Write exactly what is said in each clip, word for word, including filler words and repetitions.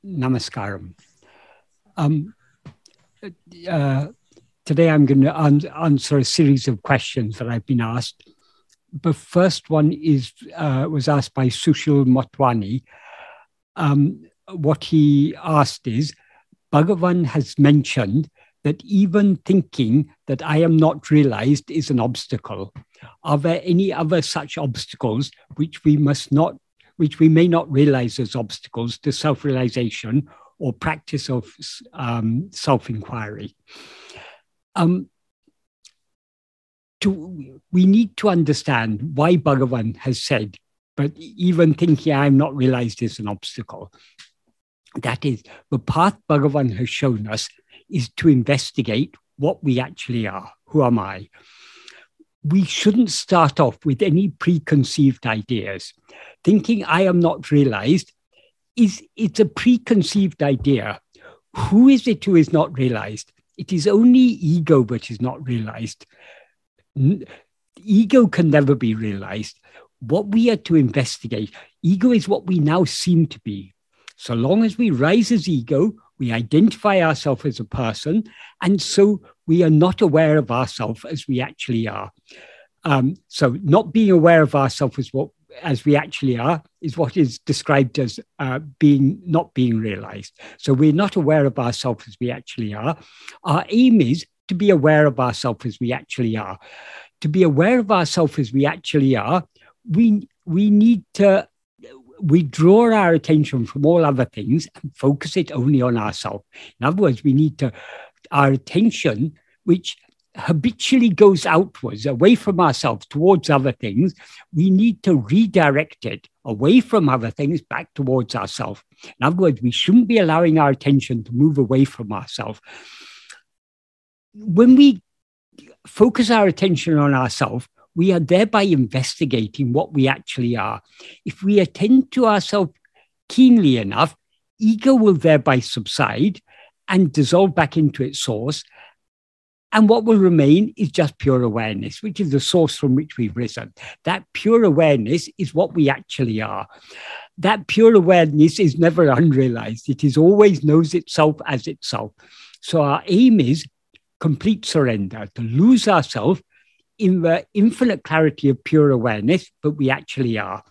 Namaskaram. Um, uh, today I'm going to an answer a series of questions that I've been asked. The first one is uh, was asked by Sushil Motwani. Um, what he asked is, Bhagavan has mentioned that even thinking that I am not realized is an obstacle. Are there any other such obstacles which we must not, which we may not realize as obstacles to self-realization or practice of um, self-inquiry? Um, to, we need to understand why Bhagavan has said, but even thinking I'm not realized is an obstacle. That is, the path Bhagavan has shown us is to investigate what we actually are. Who am I? We shouldn't start off with any preconceived ideas. Thinking I am not realized is it's a preconceived idea. Who is it who is not realized? It is only ego that is not realized. Ego can never be realized. What we are to investigate, ego is what we now seem to be. So long as we rise as ego, we identify ourselves as a person, and so we are not aware of ourselves as we actually are. Um, so not being aware of ourselves as what as we actually are is what is described as uh, being not being realized. So we're not aware of ourselves as we actually are. Our aim is to be aware of ourselves as we actually are. To be aware of ourselves as we actually are, we we need to withdraw our attention from all other things and focus it only on ourselves. In other words, we need to, our attention, which habitually goes outwards, away from ourselves towards other things, we need to redirect it away from other things back towards ourselves. In other words, we shouldn't be allowing our attention to move away from ourselves. When we focus our attention on ourselves, we are thereby investigating what we actually are. If we attend to ourselves keenly enough, ego will thereby subside and dissolve back into its source. And what will remain is just pure awareness, which is the source from which we've risen. That pure awareness is what we actually are. That pure awareness is never unrealized. It is always knows itself as itself. So our aim is complete surrender, to lose ourselves in the infinite clarity of pure awareness, but we actually are.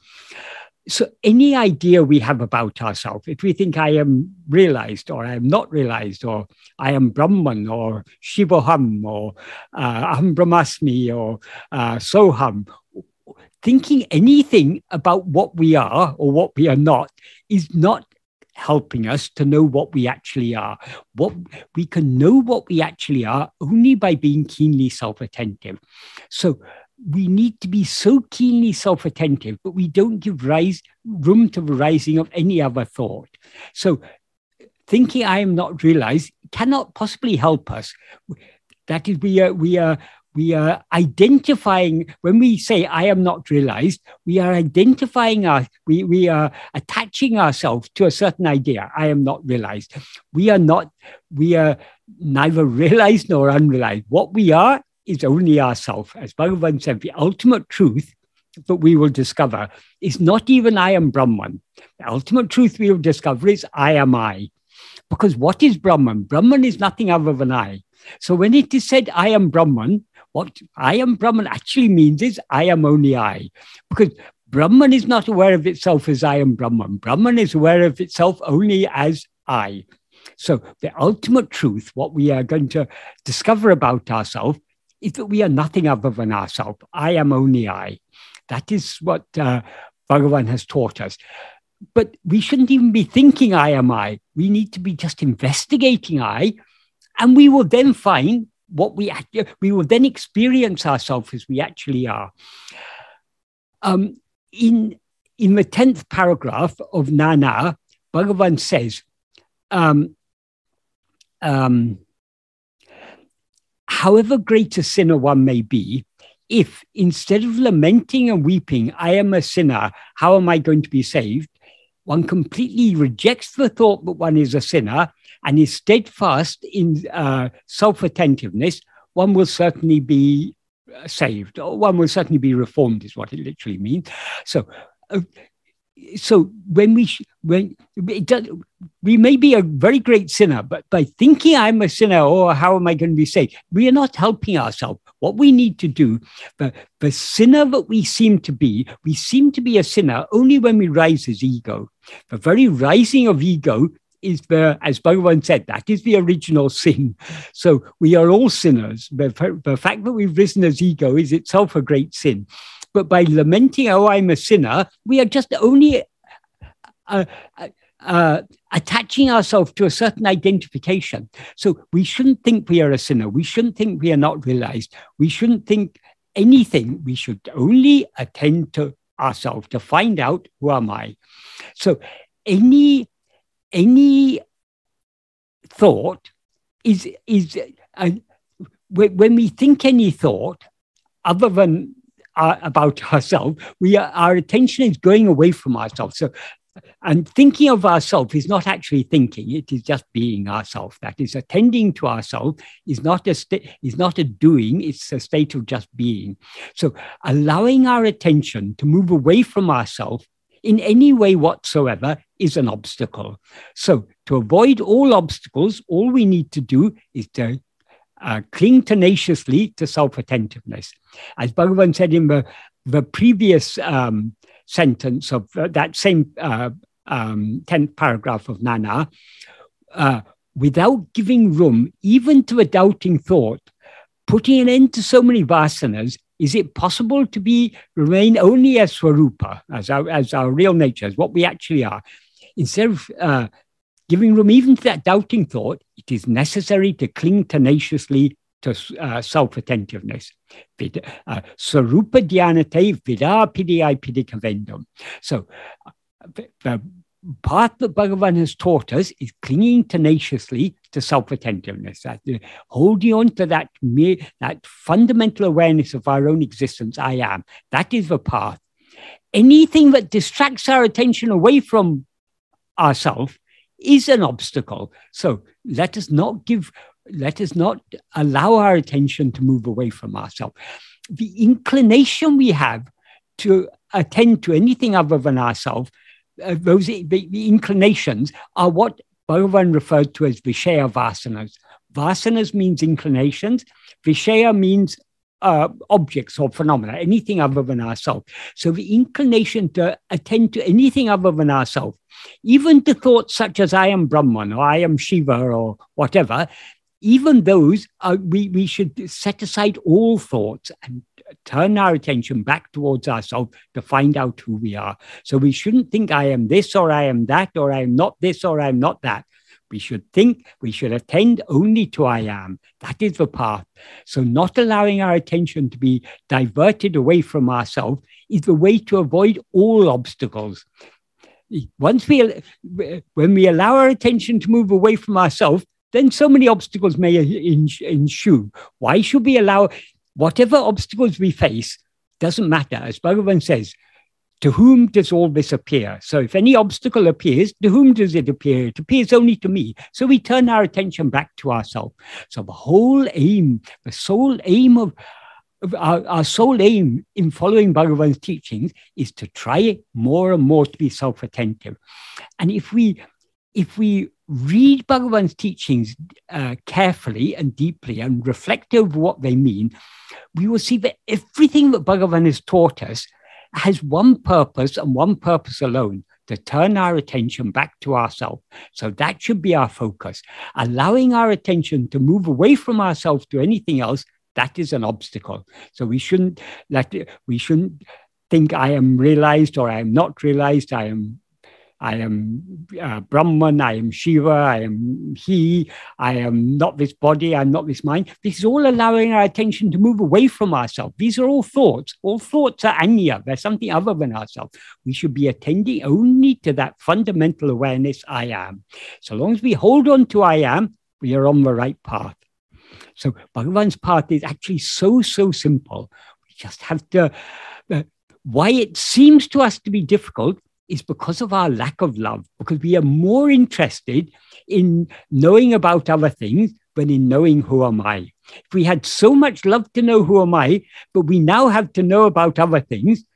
So any idea we have about ourselves, if we think I am realized or I am not realized, or I am Brahman or Shivoham or uh, Aham Brahmasmi or uh, Soham, thinking anything about what we are or what we are not is not helping us to know what we actually are. What we can know what we actually are only by being keenly self-attentive. So we need to be so keenly self-attentive, but we don't give rise room to the rising of any other thought. So thinking I am not realized cannot possibly help us. That is, we are we are we are identifying, when we say I am not realized, we are identifying our, we, we are attaching ourselves to a certain idea. I am not realized. We are not, we are neither realized nor unrealized. What we are is only ourself. As Bhagavan said, the ultimate truth that we will discover is not even I am Brahman. The ultimate truth we will discover is I am I. Because what is Brahman? Brahman is nothing other than I. So when it is said I am Brahman, what I am Brahman actually means is I am only I. Because Brahman is not aware of itself as I am Brahman. Brahman is aware of itself only as I. So the ultimate truth, what we are going to discover about ourselves, is that we are nothing other than ourselves. I am only I. That is what uh, Bhagavan has taught us. But we shouldn't even be thinking I am I. We need to be just investigating I, and we will then find what we, we will then experience ourselves as we actually are. Um, in, in the tenth paragraph of Nana, Bhagavan says, um, um, however great a sinner one may be, if instead of lamenting and weeping, I am a sinner, how am I going to be saved? One completely rejects the thought that one is a sinner and is steadfast in uh, self-attentiveness, one will certainly be saved, or one will certainly be reformed, is what it literally means. So uh, so when we when it does, we may be a very great sinner, but by thinking I'm a sinner, or how am I going to be saved, we are not helping ourselves. What we need to do, the, the sinner that we seem to be, we seem to be a sinner only when we rise as ego. The very rising of ego is the, as Bhagavan said, that is the original sin. So we are all sinners. The, the fact that we've risen as ego is itself a great sin. But by lamenting, oh, I'm a sinner, we are just only uh, uh, attaching ourselves to a certain identification. So we shouldn't think we are a sinner. We shouldn't think we are not realized. We shouldn't think anything. We should only attend to ourselves to find out, who am I? So any, any thought is, is uh, when we think any thought, other than Uh, about ourselves, we are, our attention is going away from ourselves. So, and thinking of ourselves is not actually thinking; it is just being ourselves. That is, attending to ourselves is not a sta- is not a doing; it's a state of just being. So, allowing our attention to move away from ourselves in any way whatsoever is an obstacle. So, to avoid all obstacles, all we need to do is to Uh, cling tenaciously to self-attentiveness. As Bhagavan said in the, the previous um, sentence of uh, that same uh, um, tenth paragraph of Nana, uh, without giving room even to a doubting thought, putting an end to so many vasanas, is it possible to be remain only as Swarupa, as our, as our real nature, as what we actually are? Instead of uh, giving room even to that doubting thought, it is necessary to cling tenaciously to uh, self-attentiveness. Uh, Sarupa dhyanate vidapidiyai pidikavendam. So the, the path that Bhagavan has taught us is clinging tenaciously to self-attentiveness, that, uh, holding on to that, that fundamental awareness of our own existence, I am. That is the path. Anything that distracts our attention away from ourselves is an obstacle. So let us not give, let us not allow our attention to move away from ourselves. The inclination we have to attend to anything other than ourselves, uh, those the, the inclinations are what Bhagavan referred to as Vishaya Vasanas. Vasanas means inclinations. Vishaya means uh, objects or phenomena, anything other than ourselves. So the inclination to attend to anything other than ourselves, even to thoughts such as I am Brahman or I am Shiva or whatever, even those, are, we, we should set aside all thoughts and turn our attention back towards ourselves to find out who we are. So we shouldn't think I am this or I am that or I am not this or I am not that. We should think, we should attend only to I am. That is the path. So not allowing our attention to be diverted away from ourselves is the way to avoid all obstacles. Once we, when we allow our attention to move away from ourselves, then so many obstacles may ensue. Why should we allow, whatever obstacles we face, doesn't matter. As Bhagavan says, to whom does all this appear? So if any obstacle appears, to whom does it appear? It appears only to me. So we turn our attention back to ourselves. So the whole aim, the sole aim of, of our, our sole aim in following Bhagavan's teachings is to try more and more to be self-attentive. And if we, if we read Bhagavan's teachings uh, carefully and deeply and reflect over what they mean, we will see that everything that Bhagavan has taught us has one purpose and one purpose alone, to turn our attention back to ourselves. So that should be our focus. Allowing our attention to move away from ourselves to anything else, that is an obstacle. So we shouldn't let it, we shouldn't think I am realized or I am not realized. I am I am uh, Brahman, I am Shiva, I am he, I am not this body, I'm not this mind. This is all allowing our attention to move away from ourselves. These are all thoughts. All thoughts are anya. They're something other than ourselves. We should be attending only to that fundamental awareness, I am. So long as we hold on to I am, we are on the right path. So Bhagavan's path is actually so, so simple. We just have to, uh, why it seems to us to be difficult is because of our lack of love, because we are more interested in knowing about other things than in knowing who am I. If we had so much love to know who am I, but we now have to know about other things,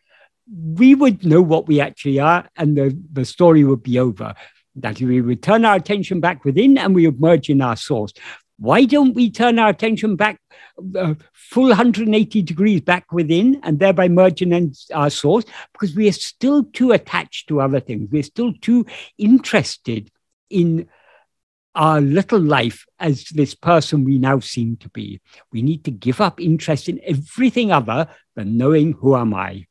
we would know what we actually are, and the, the story would be over. That we would turn our attention back within and we would merge in our source. Why don't we turn our attention back uh, full one hundred eighty degrees back within and thereby merging in our source? Because we are still too attached to other things. We're still too interested in our little life as this person we now seem to be. We need to give up interest in everything other than knowing who am I.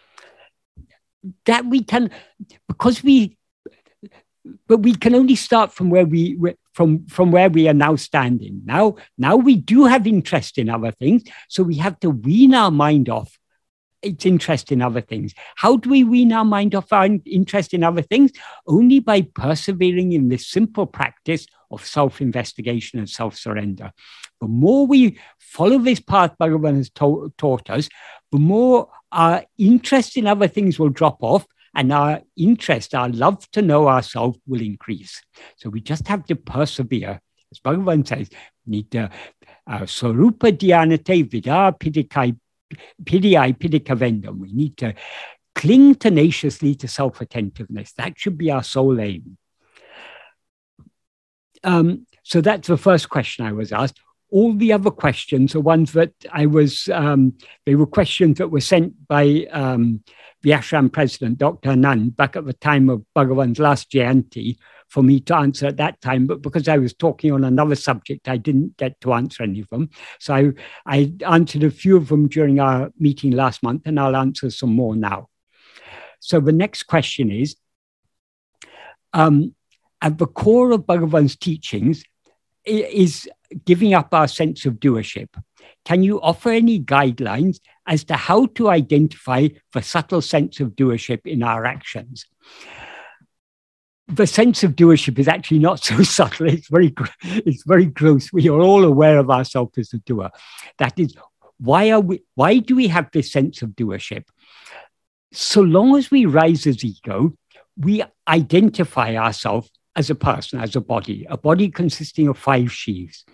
That we can, because we, but we can only start from where we from from where we are now standing. Now, now we do have interest in other things, so we have to wean our mind off its interest in other things. How do we wean our mind off our interest in other things? Only by persevering in this simple practice of self-investigation and self-surrender. The more we follow this path Bhagavan has ta- taught us, the more our interest in other things will drop off, and our interest, our love to know ourselves will increase. So we just have to persevere. As Bhagavan says, we need to uh, Sarupa Dhyanate Vida Pidikai Pidiyai Pidikavendam. We need to cling tenaciously to self-attentiveness. That should be our sole aim. Um, so that's the first question I was asked. All the other questions are ones that I was, um, they were questions that were sent by um, the ashram president, Doctor Anand, back at the time of Bhagavan's last Jayanti for me to answer at that time. But because I was talking on another subject, I didn't get to answer any of them. So I, I answered a few of them during our meeting last month, and I'll answer some more now. So the next question is, um, at the core of Bhagavan's teachings is giving up our sense of doership. Can you offer any guidelines as to how to identify the subtle sense of doership in our actions? The sense of doership is actually not so subtle. It's very, it's very gross. We are all aware of ourselves as a doer. That is, why are we? Why do we have this sense of doership? So long as we rise as ego, we identify ourselves as a person, as a body, a body consisting of five sheaths.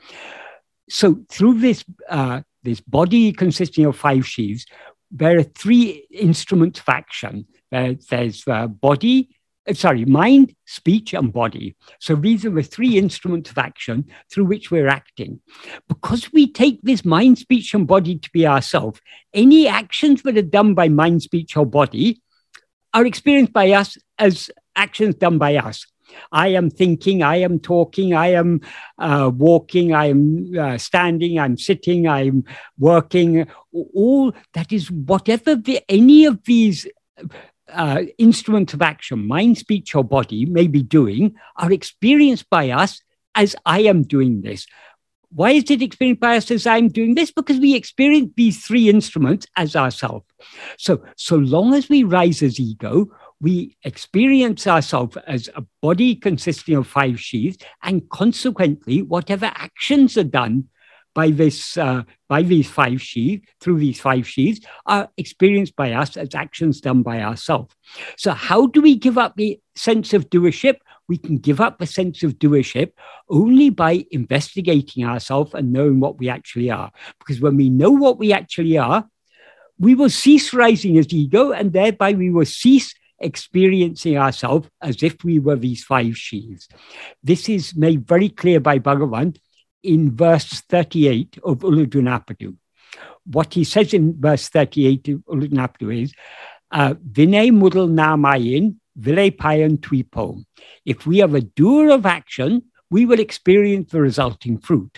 So through this, uh, this body consisting of five sheaths, there are three instruments of action. There, there's uh, body, uh, sorry, mind, speech, and body. So these are the three instruments of action through which we're acting. Because we take this mind, speech, and body to be ourselves, any actions that are done by mind, speech, or body are experienced by us as actions done by us. I am thinking, I am talking, I am uh, walking, I am uh, standing, I'm sitting, I'm working. All that is whatever the, any of these uh, instruments of action, mind, speech, or body may be doing, are experienced by us as I am doing this. Why is it experienced by us as I'm doing this? Because we experience these three instruments as ourselves. So, so long as we rise as ego, we experience ourselves as a body consisting of five sheaths, and consequently, whatever actions are done by this, uh, by these five sheaths, through these five sheaths, are experienced by us as actions done by ourselves. So how do we give up the sense of doership? We can give up the sense of doership only by investigating ourselves and knowing what we actually are. Because when we know what we actually are, we will cease rising as ego, and thereby we will cease experiencing ourselves as if we were these five sheaths. This is made very clear by Bhagavan in verse thirty-eight of Uludunapadu. What he says in verse thirty-eight of Uludunapadu is, Vinay mudal namayin, vile payan twipo. If we are a doer of action, we will experience the resulting fruit.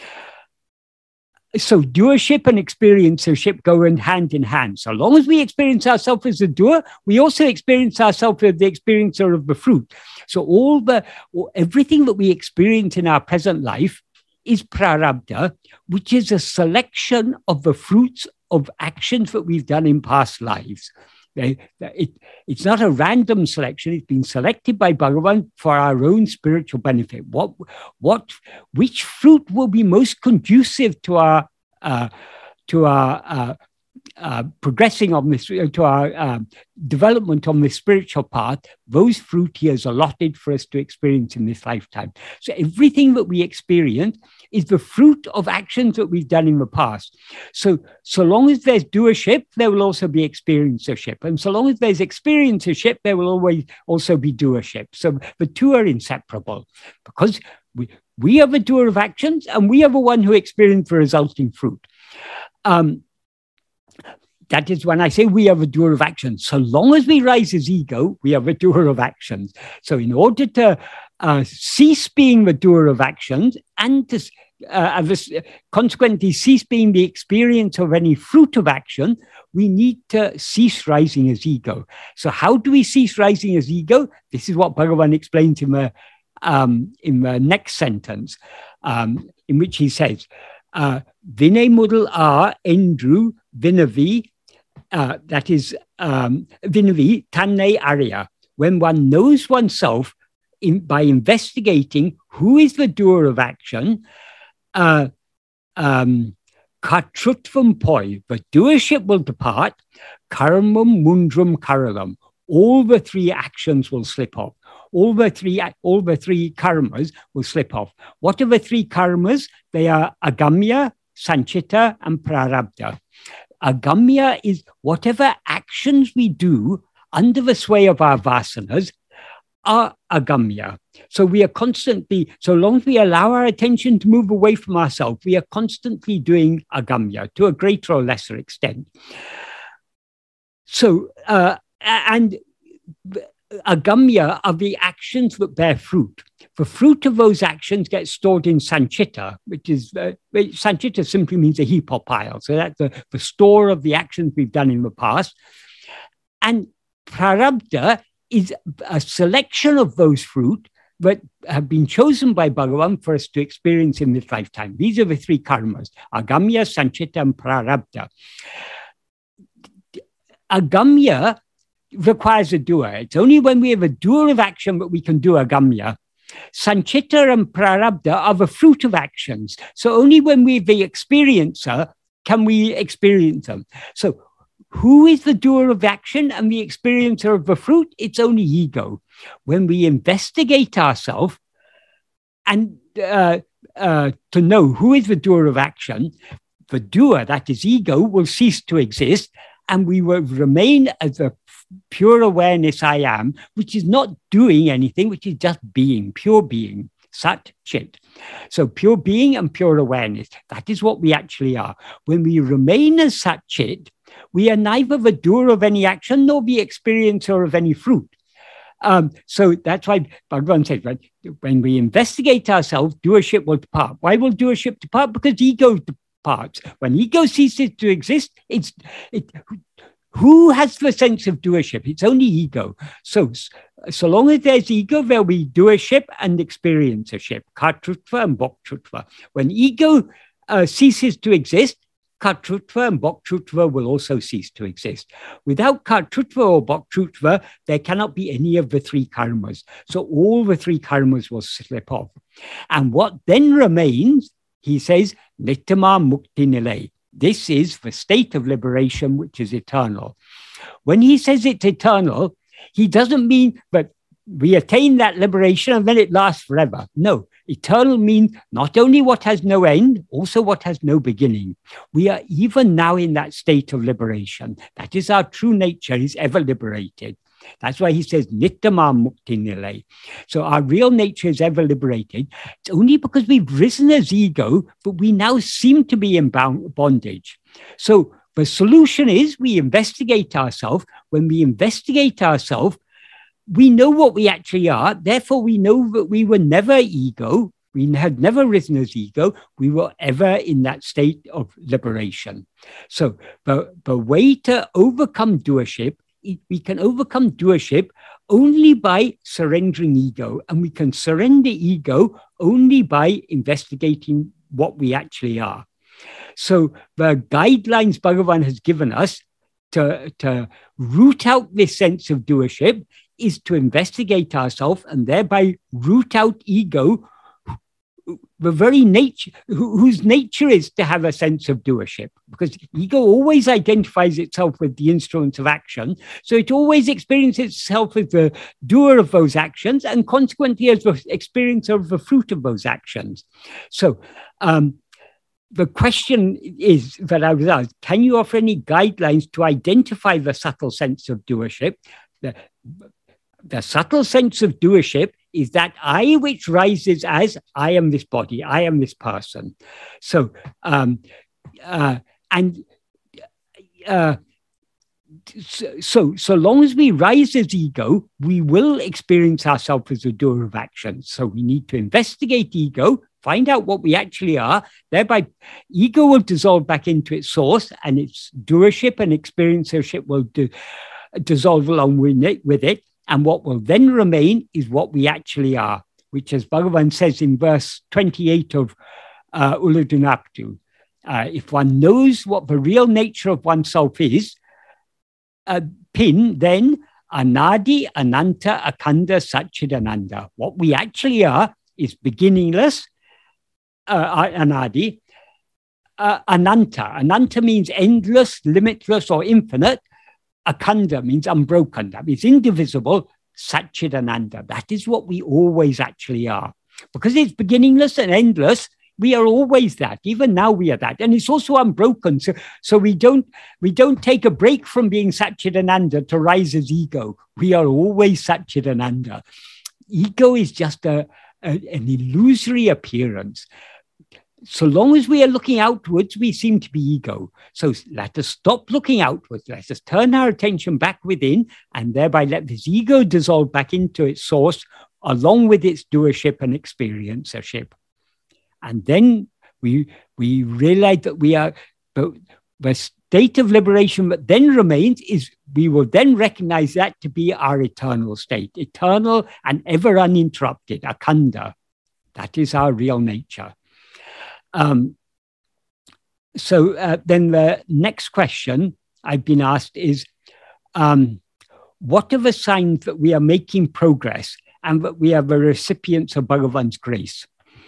So doership and experiencership go in hand in hand. So long as we experience ourselves as a doer, we also experience ourselves as the experiencer of the fruit. So all the, everything that we experience in our present life is prarabdha, which is a selection of the fruits of actions that we've done in past lives. They, it, it's not a random selection. It's been selected by Bhagavan for our own spiritual benefit. What, what, which fruit will be most conducive to our, uh, to our uh, uh, progressing on this, to our uh, development on the spiritual path, those fruit he has allotted for us to experience in this lifetime. So everything that we experience is the fruit of actions that we've done in the past. So, so long as there's doership, there will also be experiencership. And so long as there's experiencership, there will always also be doership. So the two are inseparable, because we, we are the doer of actions and we are the one who experience the resulting fruit. Um, That is when I say we are the doer of actions. So long as we rise as ego, we are the doer of actions. So in order to uh, cease being the doer of actions and to uh, this, consequently cease being the experience of any fruit of action, we need to cease rising as ego. So how do we cease rising as ego? This is what Bhagavan explains in the, um, in the next sentence, um, in which he says, uh, Vinay mudal a endru vinavi. Uh, that is um, Vinavi Tanne Arya, when one knows oneself in, by investigating who is the doer of action, uh, um, Katrutvam poi, the doership will depart, Karmam mundram karalam, all the three actions will slip off. All the three, all the three karmas will slip off. What are the three karmas? They are Agamya, Sanchita, and Prarabdha. Agamya is whatever actions we do under the sway of our vasanas are agamya. So we are constantly, so long as we allow our attention to move away from ourselves, we are constantly doing agamya to a greater or lesser extent. So, uh, and agamya are the actions that bear fruit. The fruit of those actions gets stored in sanchita, which is, uh, sanchita simply means a heap or pile. So that's the, the store of the actions we've done in the past. And prarabdha is a selection of those fruit that have been chosen by Bhagavan for us to experience in this lifetime. These are the three karmas, agamya, sanchita, and prarabdha. Agamya requires a doer. It's only when we have a doer of action that we can do agamya. Sanchita and prarabdha are the fruit of actions. So only when we're the experiencer can we experience them. So who is the doer of action and the experiencer of the fruit? It's only ego. When we investigate ourselves and uh, uh, to know who is the doer of action, the doer, that is ego, will cease to exist, and we will remain as the pure awareness I am, which is not doing anything, which is just being, pure being, Sat Chit. So pure being and pure awareness, that is what we actually are. When we remain as Sat Chit, we are neither the doer of any action nor the experiencer of any fruit. Um, so that's why Bhagavan says, right, when we investigate ourselves, doership will depart. Why will doership depart? Because ego departs. When ego ceases to exist, it's it. Who has the sense of doership? It's only ego. So, so long as there's ego, there'll be doership and experiencership, kartrutva and bhoktrutva. When ego uh, ceases to exist, kartrutva and bhoktrutva will also cease to exist. Without kartrutva or bhoktrutva, there cannot be any of the three karmas. So all the three karmas will slip off. And what then remains, he says, nittama mukti nilay. This is the state of liberation, which is eternal. When he says it's eternal, he doesn't mean that we attain that liberation and then it lasts forever. No, eternal means not only what has no end, also what has no beginning. We are even now in that state of liberation. That is our true nature, is ever liberated. That's why he says, Nittama Mukti Nilay. So our real nature is ever liberated. It's only because we've risen as ego, but we now seem to be in bondage. So the solution is we investigate ourselves. When we investigate ourselves, we know what we actually are. Therefore, we know that we were never ego. We had never risen as ego. We were ever in that state of liberation. So the, the way to overcome doership, we can overcome doership only by surrendering ego. And we can surrender ego only by investigating what we actually are. So the guidelines Bhagavan has given us to, to root out this sense of doership is to investigate ourselves and thereby root out ego, the very nature, whose nature is to have a sense of doership, because ego always identifies itself with the instruments of action. So it always experiences itself as the doer of those actions, and consequently as the experiencer of the fruit of those actions. So um, the question is that I was asked, can you offer any guidelines to identify the subtle sense of doership? The, the subtle sense of doership is that I which rises as I am this body, I am this person. So, um, uh, and uh, so, so, so long as we rise as ego, we will experience ourselves as a doer of action. So we need to investigate ego, find out what we actually are, thereby ego will dissolve back into its source, and its doership and experiencership will do, dissolve along with it, with it. And what will then remain is what we actually are, which, as Bhagavan says in verse twenty-eight of uh, Ulladu-Narpadu, uh, if one knows what the real nature of oneself is, uh, pin, then Anadi, Ananta, Akhanda, Satchidananda. What we actually are is beginningless, uh, Anadi, uh, Ananta. Ananta means endless, limitless, or infinite. Akhanda means unbroken. That means indivisible. Satchidananda. That is what we always actually are. Because it's beginningless and endless, we are always that. Even now we are that. And it's also unbroken. So, so we don't we don't take a break from being Satchidananda to rise as ego. We are always Satchidananda. Ego is just a, a, an illusory appearance. So long as we are looking outwards, we seem to be ego. So let us stop looking outwards. Let us turn our attention back within, and thereby let this ego dissolve back into its source, along with its doership and experiencership. And then we, we realize that we are, the, the state of liberation that then remains is we will then recognize that to be our eternal state, eternal and ever uninterrupted, akhanda. That is our real nature. Um, so uh, then the next question I've been asked is, um, what are the signs that we are making progress and that we are the recipients of Bhagavan's grace?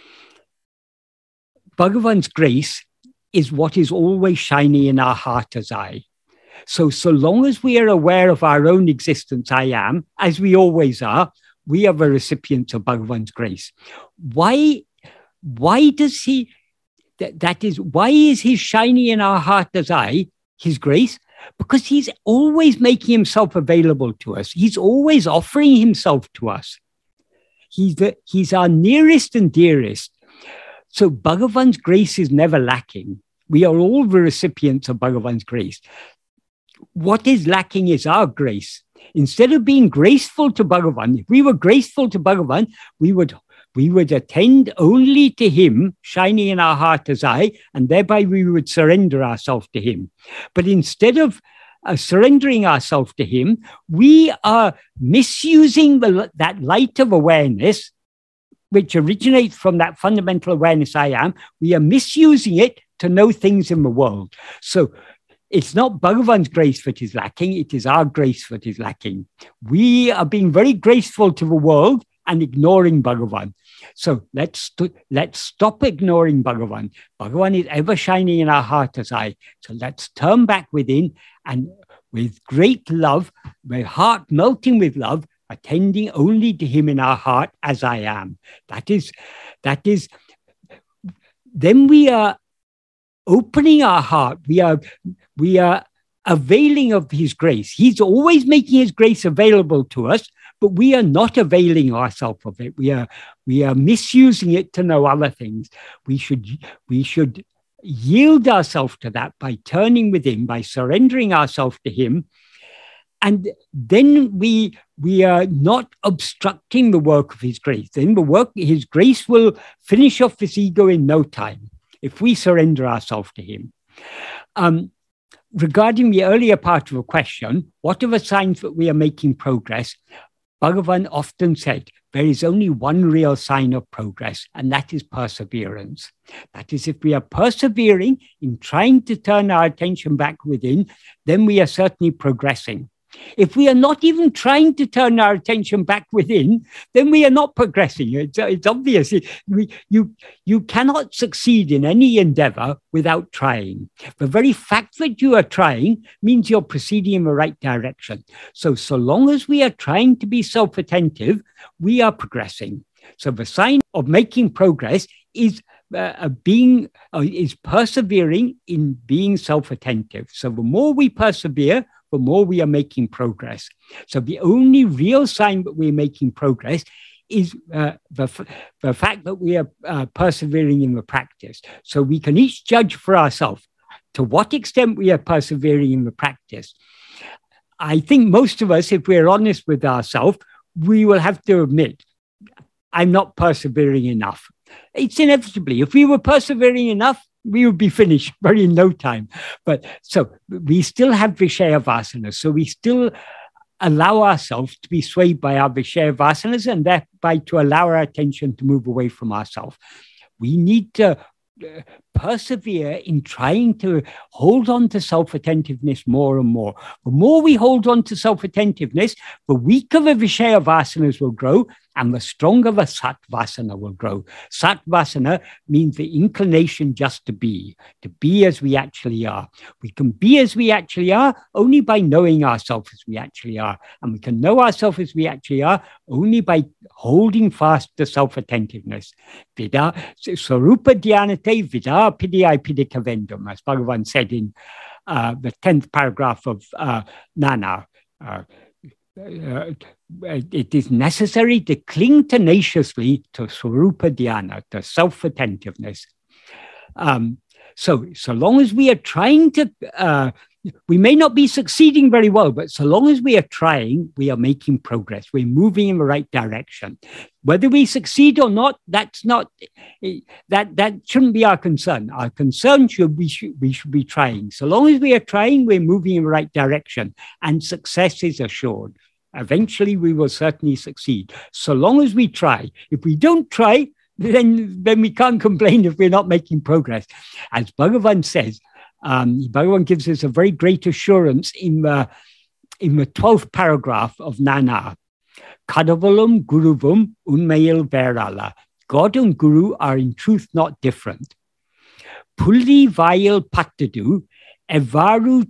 Bhagavan's grace is what is always shining in our heart as I. So, so long as we are aware of our own existence, I am, as we always are, we are the recipients of Bhagavan's grace. Why, why does he... That is, why is he shining in our heart as I, his grace? Because he's always making himself available to us. He's always offering himself to us. He's, the, he's our nearest and dearest. So Bhagavan's grace is never lacking. We are all the recipients of Bhagavan's grace. What is lacking is our grace. Instead of being graceful to Bhagavan, if we were graceful to Bhagavan, we would We would attend only to him, shining in our heart as I, and thereby we would surrender ourselves to him. But instead of uh, surrendering ourselves to him, we are misusing the, that light of awareness, which originates from that fundamental awareness I am. We are misusing it to know things in the world. So it's not Bhagavan's grace that is lacking, it is our grace that is lacking. We are being very graceful to the world and ignoring Bhagavan. So let's, let's stop ignoring Bhagavan. Bhagavan is ever shining in our heart as I. So let's turn back within and with great love, my heart melting with love, attending only to him in our heart as I am. That is, that is, then we are opening our heart. We are, we are availing of his grace. He's always making his grace available to us, but we are not availing ourselves of it. We are, we are misusing it to know other things. We should, we should yield ourselves to that by turning within, by surrendering ourselves to him. And then we, we are not obstructing the work of his grace. Then the work, his grace will finish off this ego in no time if we surrender ourselves to him. Um, regarding the earlier part of the question, what are the signs that we are making progress? Bhagavan often said, there is only one real sign of progress, and that is perseverance. That is, if we are persevering in trying to turn our attention back within, then we are certainly progressing. If we are not even trying to turn our attention back within, then we are not progressing. It's, it's obvious. We, you, you cannot succeed in any endeavor without trying. The very fact that you are trying means you're proceeding in the right direction. So, so long as we are trying to be self-attentive, we are progressing. So the sign of making progress is uh, being uh, is persevering in being self-attentive. So the more we persevere, the more we are making progress. So the only real sign that we're making progress is uh, the, the fact that we are uh, persevering in the practice. So we can each judge for ourselves to what extent we are persevering in the practice. I think most of us, if we're honest with ourselves, we will have to admit, I'm not persevering enough. It's inevitably, if we were persevering enough, we would be finished very in no time. But so we still have Vishaya Vasanas. So we still allow ourselves to be swayed by our Vishaya Vasanas and thereby to allow our attention to move away from ourselves. We need to uh, persevere in trying to hold on to self-attentiveness more and more. The more we hold on to self-attentiveness, the weaker the Vishaya Vasanas will grow and the stronger the Satvasana will grow. Satvasana means the inclination just to be, to be as we actually are. We can be as we actually are only by knowing ourselves as we actually are. And we can know ourselves as we actually are only by holding fast to self-attentiveness. Vida, Sarupa Dhyanate Vida Pidiyai Pidikavendum, as Bhagavan said in uh, the tenth paragraph of uh, Nana. Uh, Uh, it is necessary to cling tenaciously to Swarupa Dhyana, to self-attentiveness. Um, so, so long as we are trying to, uh, we may not be succeeding very well, but so long as we are trying, we are making progress. We're moving in the right direction. Whether we succeed or not, that's not, that, that shouldn't be our concern. Our concern should be, we should be trying. So long as we are trying, we're moving in the right direction and success is assured. Eventually, we will certainly succeed. So long as we try. If we don't try, then, then we can't complain if we're not making progress. As Bhagavan says, um, Bhagavan gives us a very great assurance in the, in the twelfth paragraph of Nana. Kadavalam Guruvam Unmayil Verala. God and Guru are in truth not different. Pulli Vayil Pattadu, Evaru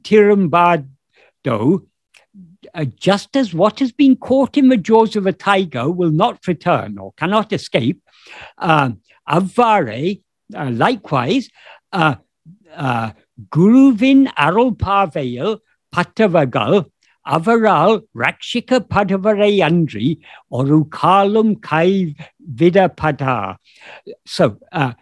Tirambado, Uh, just as what has been caught in the jaws of a tiger will not return or cannot escape, uh, avare, uh, likewise, uh, uh, Guruvin Arulpavail Patavagal, Avaral Rakshika Padavarayandri, Orukalum Kai Vidapada. So, uh,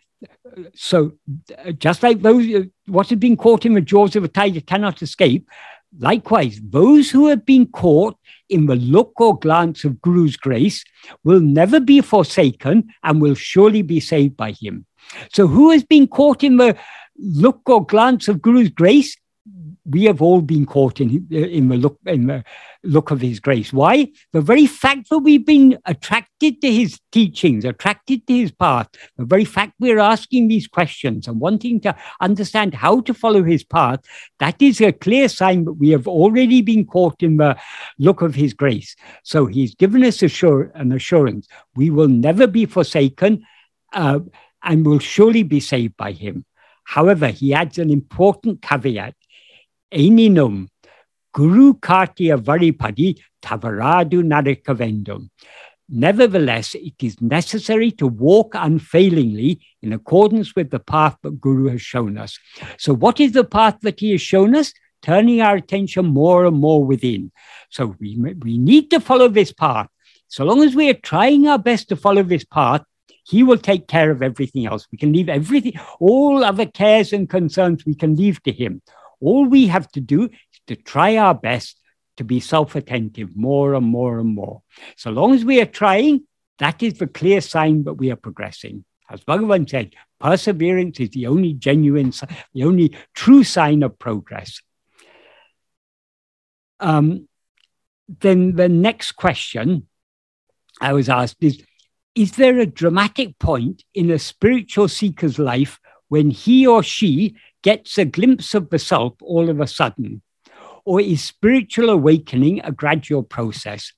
so uh, just like those, uh, what has been caught in the jaws of a tiger cannot escape, likewise, those who have been caught in the look or glance of Guru's grace will never be forsaken and will surely be saved by him. So who has been caught in the look or glance of Guru's grace? We have all been caught in, in, the look, in the look of his grace. Why? The very fact that we've been attracted to his teachings, attracted to his path, the very fact we're asking these questions and wanting to understand how to follow his path, that is a clear sign that we have already been caught in the look of his grace. So he's given us assure, an assurance. We will never be forsaken uh, and will surely be saved by him. However, he adds an important caveat. Eninum, Guru Kartiya Varipadi Tavaradu Narikavendum. Nevertheless, it is necessary to walk unfailingly in accordance with the path that Guru has shown us. So what is the path that he has shown us? Turning our attention more and more within. So we, we need to follow this path. So long as we are trying our best to follow this path, he will take care of everything else. We can leave everything, all other cares and concerns we can leave to him. All we have to do is to try our best to be self-attentive more and more and more. So long as we are trying, that is the clear sign that we are progressing. As Bhagavan said, perseverance is the only genuine, the only true sign of progress. Um, then the next question I was asked is, is there a dramatic point in a spiritual seeker's life when he or she gets a glimpse of the self all of a sudden? or is spiritual awakening a gradual process?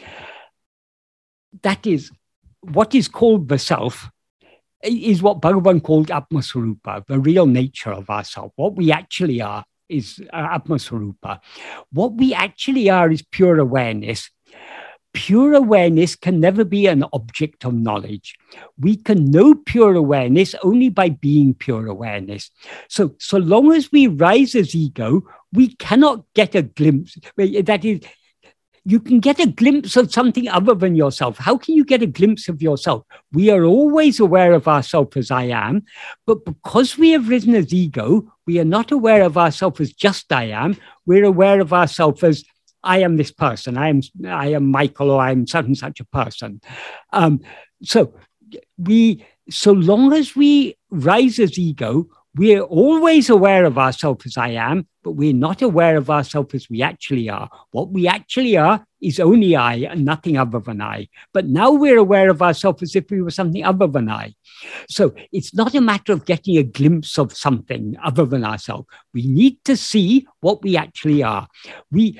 That is, what is called the self is what Bhagavan called Atmaswarupa, the real nature of ourself. What we actually are is uh, Atmaswarupa. What we actually are is pure awareness. Pure awareness can never be an object of knowledge. We can know pure awareness only by being pure awareness. So, so long as we rise as ego, we cannot get a glimpse. That is, you can get a glimpse of something other than yourself. How can you get a glimpse of yourself? We are always aware of ourselves as I am, but because we have risen as ego, we are not aware of ourselves as just I am. We're aware of ourselves as I am this person. I am I am Michael, or I am such and such a person. Um, so we, so long as we rise as ego, we're always aware of ourselves as I am, but we're not aware of ourselves as we actually are. What we actually are is only I and nothing other than I. But now we're aware of ourselves as if we were something other than I. So it's not a matter of getting a glimpse of something other than ourselves. We need to see what we actually are. We,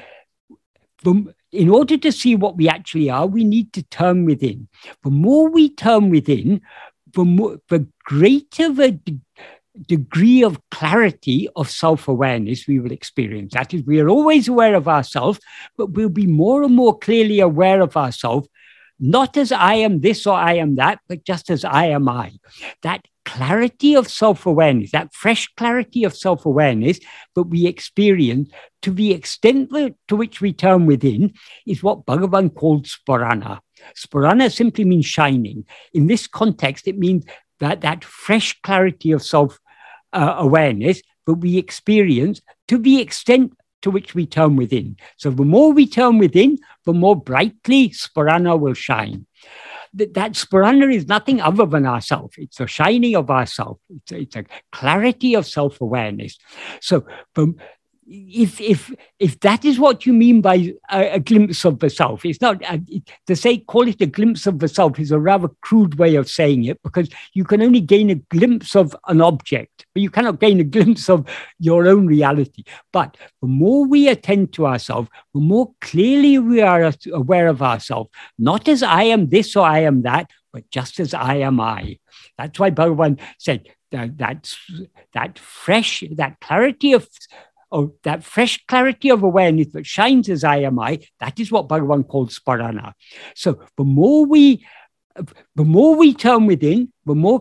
in order to see what we actually are, we need to turn within. The more we turn within, the, more, the greater the degree of clarity of self-awareness we will experience. That is, we are always aware of ourselves, but we'll be more and more clearly aware of ourselves, not as I am this or I am that, but just as I am I. That clarity of self-awareness, that fresh clarity of self-awareness that we experience to the extent to which we turn within is what Bhagavan called Spurana. Spurana simply means shining. In this context, it means that that fresh clarity of self Uh, awareness that we experience to the extent to which we turn within. So the more we turn within, the more brightly Spurana will shine. That, that Spurana is nothing other than ourself. It's a shining of ourself. It's a, it's a clarity of self-awareness. So from If if if that is what you mean by a, a glimpse of the self, it's not uh, it, to say call it a glimpse of the self is a rather crude way of saying it, because you can only gain a glimpse of an object, but you cannot gain a glimpse of your own reality. But the more we attend to ourselves, the more clearly we are aware of ourselves, not as I am this or I am that, but just as I am I. That's why Bhagavan said that that's that fresh, that clarity of Oh, that fresh clarity of awareness that shines as I am I, that is what Bhagavan called Spurana. So the more we, the more we turn within, the more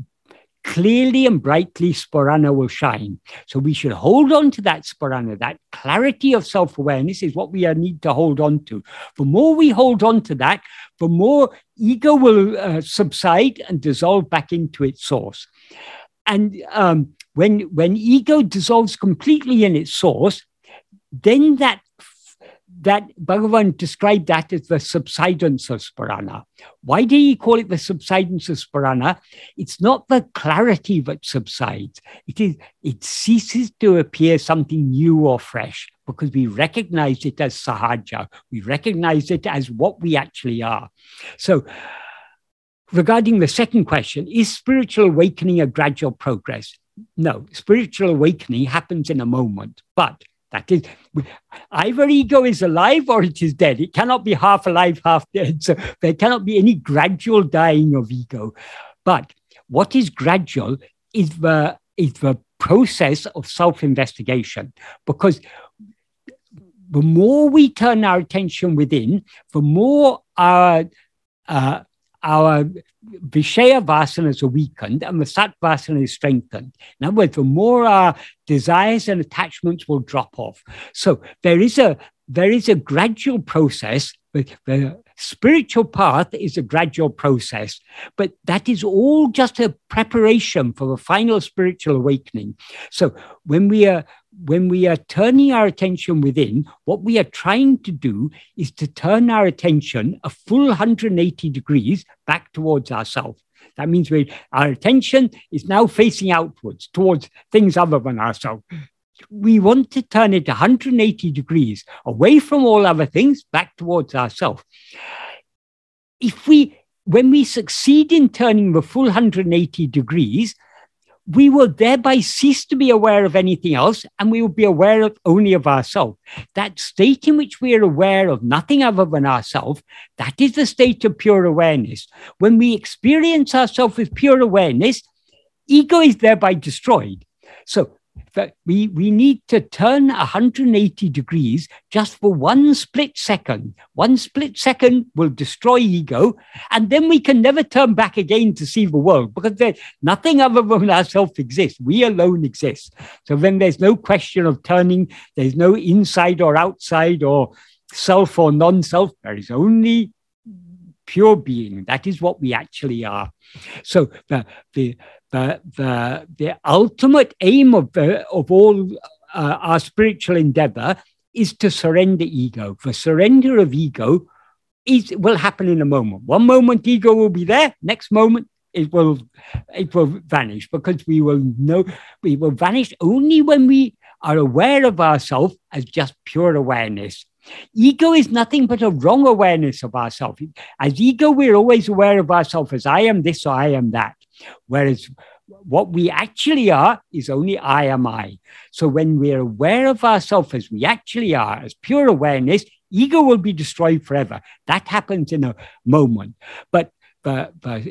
clearly and brightly Spurana will shine. So we should hold on to that Spurana. That clarity of self-awareness is what we need to hold on to. The more we hold on to that, the more ego will uh, subside and dissolve back into its source. And um, When, when ego dissolves completely in its source, then that, that Bhagavan described that as the subsidence of Spurana. Why did he call it the subsidence of Spurana? It's not the clarity that subsides. It is, it ceases to appear something new or fresh, because we recognize it as sahaja. We recognize it as what we actually are. So, regarding the second question, is spiritual awakening a gradual progress? No, spiritual awakening happens in a moment, but that is, either ego is alive or it is dead. It cannot be half alive, half dead. So there cannot be any gradual dying of ego. But what is gradual is the, is the process of self-investigation, because the more we turn our attention within, the more our uh, our Vishaya vasanas are weakened and the Sat vasana is strengthened. In other words, the more our desires and attachments will drop off. So there is a there is a gradual process. The spiritual path is a gradual process, but that is all just a preparation for the final spiritual awakening. So when we are when we are turning our attention within, what we are trying to do is to turn our attention a full one hundred eighty degrees back towards ourselves. That means we, our attention is now facing outwards towards things other than ourselves. We want to turn it one hundred eighty degrees away from all other things back towards ourselves. If we, when we succeed in turning the full one hundred eighty degrees, we will thereby cease to be aware of anything else, and we will be aware of only of ourselves. That state in which we are aware of nothing other than ourselves, that is the state of pure awareness. When we experience ourselves with pure awareness, ego is thereby destroyed. So we, we need to turn one hundred eighty degrees just for one split second. One split second will destroy ego, and then we can never turn back again to see the world, because there, nothing other than ourselves exists. We alone exist. So then there's no question of turning. There's no inside or outside or self or non-self. There is only pure being. That is what we actually are. So the the the the, the ultimate aim of the, of all uh, our spiritual endeavor is to surrender ego. The surrender of ego is will happen in a moment. One moment ego will be there. Next moment it will it will vanish, because we will know we will vanish only when we are aware of ourselves as just pure awareness. Ego is nothing but a wrong awareness of ourselves. As ego, we're always aware of ourselves as I am this or I am that. Whereas what we actually are is only I am I. So when we're aware of ourselves as we actually are, as pure awareness, ego will be destroyed forever. That happens in a moment. But, but, but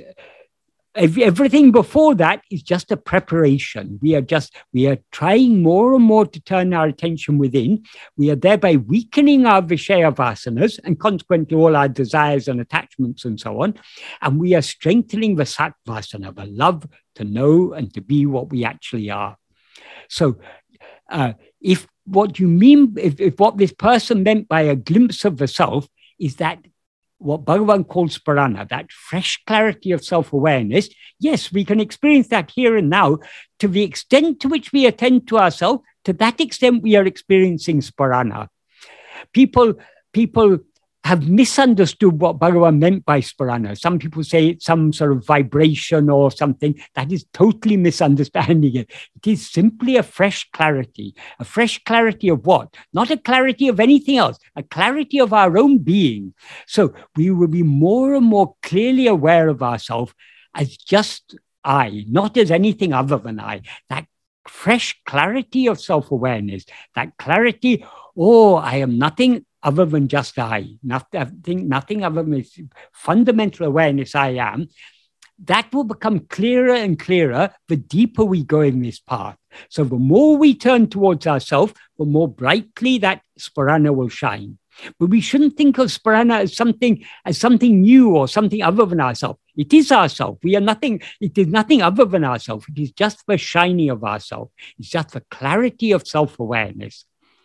everything before that is just a preparation. We are just, we are trying more and more to turn our attention within. We are thereby weakening our Vishaya vasanas and consequently all our desires and attachments and so on. And we are strengthening the Sat vasana, the love to know and to be what we actually are. So uh, if what you mean, if, if what this person meant by a glimpse of the self is that what Bhagavan calls sparana, that fresh clarity of self-awareness, yes, we can experience that here and now. To the extent to which we attend to ourselves, to that extent we are experiencing sparana. People, people have misunderstood what Bhagavan meant by sparana. Some people say it's some sort of vibration or something. That is totally misunderstanding it. It is simply a fresh clarity. A fresh clarity of what? Not a clarity of anything else, a clarity of our own being. So we will be more and more clearly aware of ourselves as just I, not as anything other than I. That fresh clarity of self-awareness, that clarity, oh, I am nothing other than just I, nothing, nothing other than this fundamental awareness I am. That will become clearer and clearer the deeper we go in this path. So the more we turn towards ourselves, the more brightly that sparana will shine. But we shouldn't think of sparana as something, as something new or something other than ourselves. It is ourselves. We are nothing, it is nothing other than ourselves. It is just the shining of ourselves. It's just the clarity of self-awareness.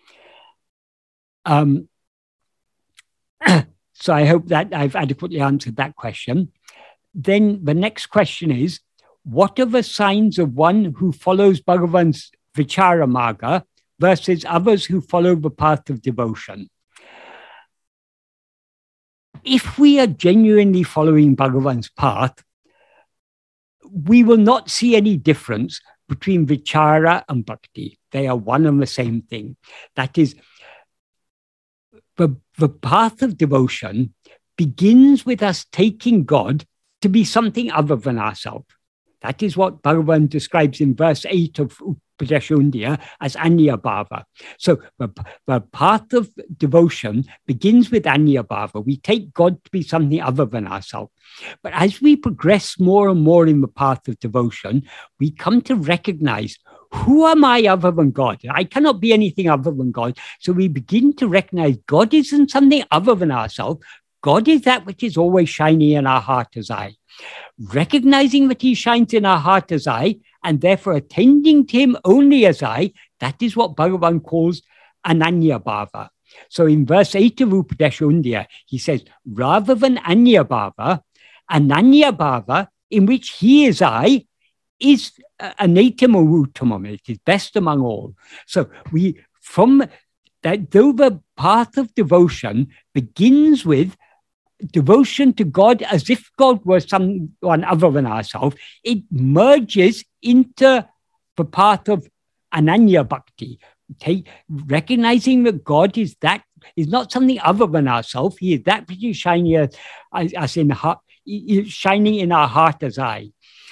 Um, so I hope that I've adequately answered that question. Then the next question is, what are the signs of one who follows Bhagavan's Vichara Marga versus others who follow the path of devotion? If we are genuinely following Bhagavan's path, we will not see any difference between Vichara and Bhakti. They are one and the same thing. That is, the, the path of devotion begins with us taking God to be something other than ourselves. That is what Bhagavan describes in verse eight of Upadesha as Anya Bhava. So the, the path of devotion begins with Anya Bhava. We take God to be something other than ourselves. But as we progress more and more in the path of devotion, we come to recognize, who am I other than God? I cannot be anything other than God. So we begin to recognize God isn't something other than ourselves. God is that which is always shining in our heart as I. Recognizing that he shines in our heart as I, and therefore attending to him only as I, that is what Bhagavan calls Ananya Bhava. So in verse eight of Upadesha Undiyar, he says, rather than Anya Bhava, Ananya Bhava, in which he is I, is anatima uttamam. It is best among all. So we, from that, though the path of devotion begins with devotion to God as if God were someone other than ourselves, it merges into the path of Ananya Bhakti. Take, recognizing that God is that is not something other than ourselves. He is that which is shining as, as in heart, shining in our heart as I.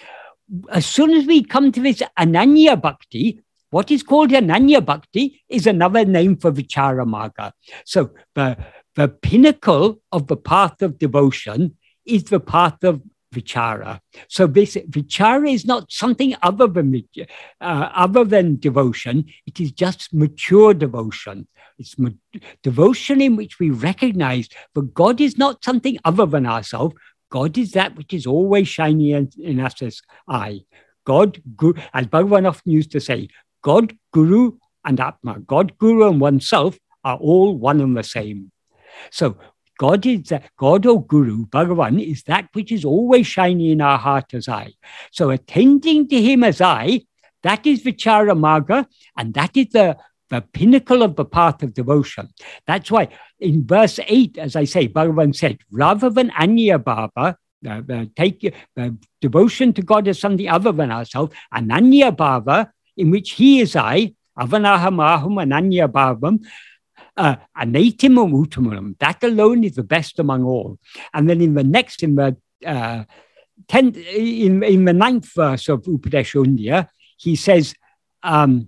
as soon as we come to this Ananya Bhakti, what is called Ananya Bhakti is another name for Vichara Marga. So the, the pinnacle of the path of devotion is the path of Vichara. So this Vichara is not something other than uh, other than devotion. It is just mature devotion. It's ma- devotion in which we recognize that God is not something other than ourselves. God is that which is always shining in, in us as I. God, Guru, as Bhagavan often used to say, God, Guru, and Atma. God, Guru, and oneself are all one and the same. So God is that, God or Guru, Bhagavan, is that which is always shining in our heart as I. So attending to him as I, that is Vichara Marga, and that is the, the pinnacle of the path of devotion. That's why in verse eight, as I say, Bhagavan said, rather than Anya Bhava, uh, uh, take uh, devotion to God as something other than ourselves, Ananya Bhava, in which he is I, Avanaham Aham Ananya Bhavam, Uh, Anatim Uttamanam. That alone is the best among all. And then in the next, in the uh, tenth, in, in the ninth verse of Upadesha, he says, um,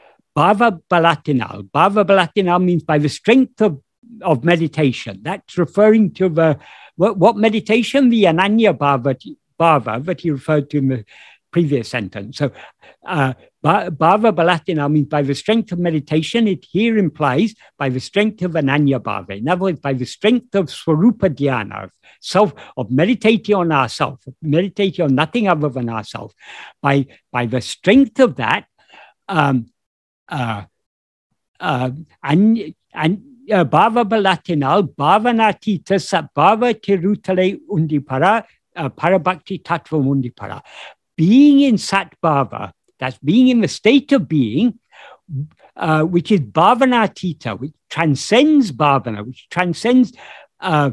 Bhava Balatinal. Bhava Balatinal means by the strength of, of meditation. That's referring to the what, what meditation? The Ananya Bhava, Bhava that he referred to in the previous sentence. So uh, Bhava Balatina means by the strength of meditation. It here implies by the strength of Ananya Bhava. In other words, by the strength of Swarupa Dhyana, of self, of meditating on ourselves, meditating on nothing other than ourselves. By, by the strength of that, um, uh, uh, and, and uh, Bhava Balatinal, Bhavanatita Satbhava Tirutale Undipara, uh, Parabhakti Tattva Undipara. Being in Sat Bhava, that's being in the state of being, uh, which is Bhavanatita, which transcends Bhavana, which transcends uh,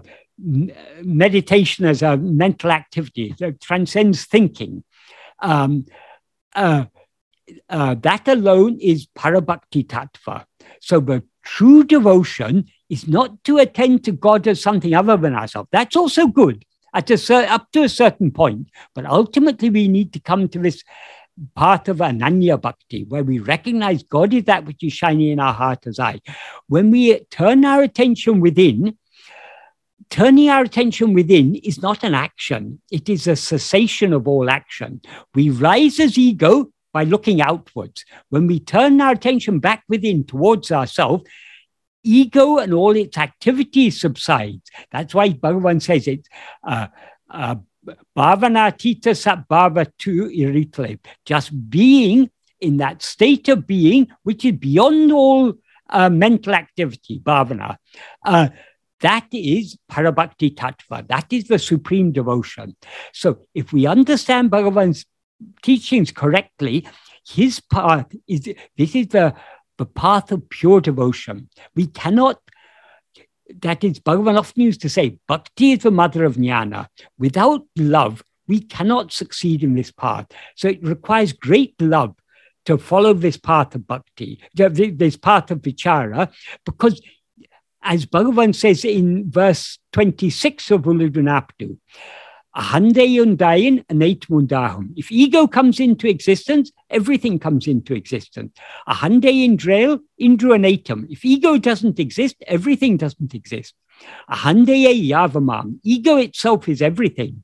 meditation as a mental activity, that transcends thinking. Um, uh, uh, that alone is Parabhakti Tattva. So the true devotion is not to attend to God as something other than ourselves. That's also good. At a, up to a certain point, but ultimately we need to come to this path of Ananya Bhakti, where we recognize God is that which is shining in our heart as I. When we turn our attention within, turning our attention within is not an action. It is a cessation of all action. We rise as ego by looking outwards. When we turn our attention back within towards ourselves, ego and all its activities subsides. That's why Bhagavan says it, uh, uh, Bhavanatita Satbhava tu iritale. Just being in that state of being, which is beyond all uh, mental activity, bhavana. Uh, that is Parabhakti Tattva. That is the supreme devotion. So if we understand Bhagavan's teachings correctly, his path is, this is the the path of pure devotion. We cannot, that is, Bhagavan often used to say, Bhakti is the mother of jnana. Without love, we cannot succeed in this path. So it requires great love to follow this path of bhakti, this path of vichara, because as Bhagavan says in verse twenty-six of Uludunaptu, Ahandayundayin Anaitmundahum. If ego comes into existence, everything comes into existence. Ahandayendrail Indruanatam. If ego doesn't exist, everything doesn't exist. Ahandaye Yavamam. Ego itself is everything.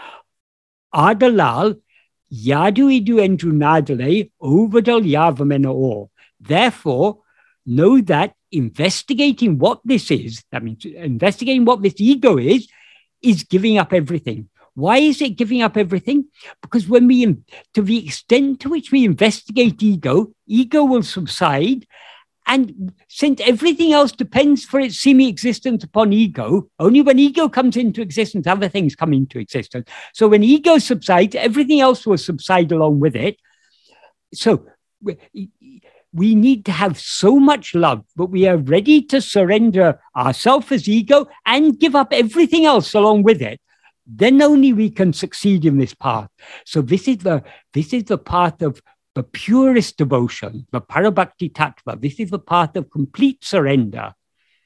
Adalal Yadu Idu Endrunadale Ovadal Yavamena or. Therefore, know that investigating what this is, that means investigating what this ego is, is giving up everything. Why is it giving up everything? Because when we, to the extent to which we investigate ego, ego will subside. And since everything else depends for its seeming existence upon ego, only when ego comes into existence, other things come into existence. So when ego subsides, everything else will subside along with it. So we need to have so much love, but we are ready to surrender ourselves as ego and give up everything else along with it. Then only we can succeed in this path. So this is the, this is the path of the purest devotion, the Parabhakti Tattva. This is the path of complete surrender.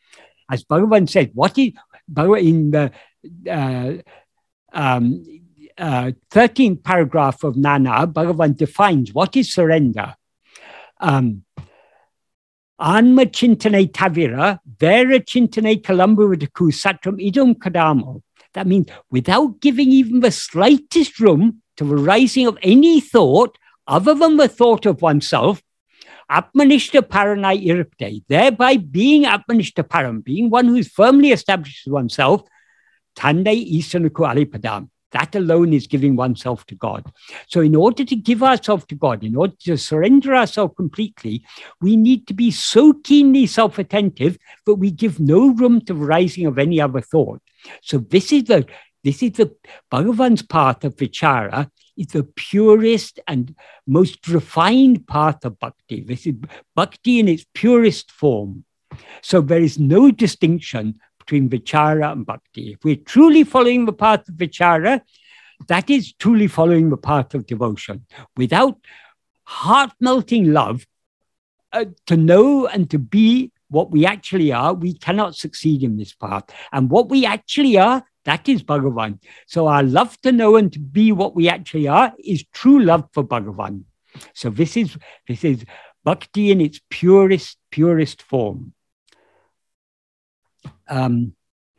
As Bhagavan said, what is, in the, uh, um, uh, thirteenth paragraph of Nana, Bhagavan defines what is surrender. Um, Anma chintane tavira, vera chintane kalambavadaku satram idam kadamo. That means without giving even the slightest room to the rising of any thought other than the thought of oneself, Atmanishta Paranai Iripte, thereby being Atmanishta Param, being one who is firmly established with oneself, Tandai Isanuku Alipadam. That alone is giving oneself to God. So in order to give ourselves to God, in order to surrender ourselves completely, we need to be so keenly self-attentive that we give no room to the rising of any other thought. So this is the, this is the Bhagavan's path of vichara, is the purest and most refined path of bhakti. This is bhakti in its purest form. So there is no distinction between vichara and bhakti. If we're truly following the path of vichara, that is truly following the path of devotion. Without heart-melting love, uh, to know and to be what we actually are, we cannot succeed in this path. And what we actually are, that is Bhagavan. So our love to know and to be what we actually are is true love for Bhagavan. So this is, this is bhakti in its purest, purest form. Um,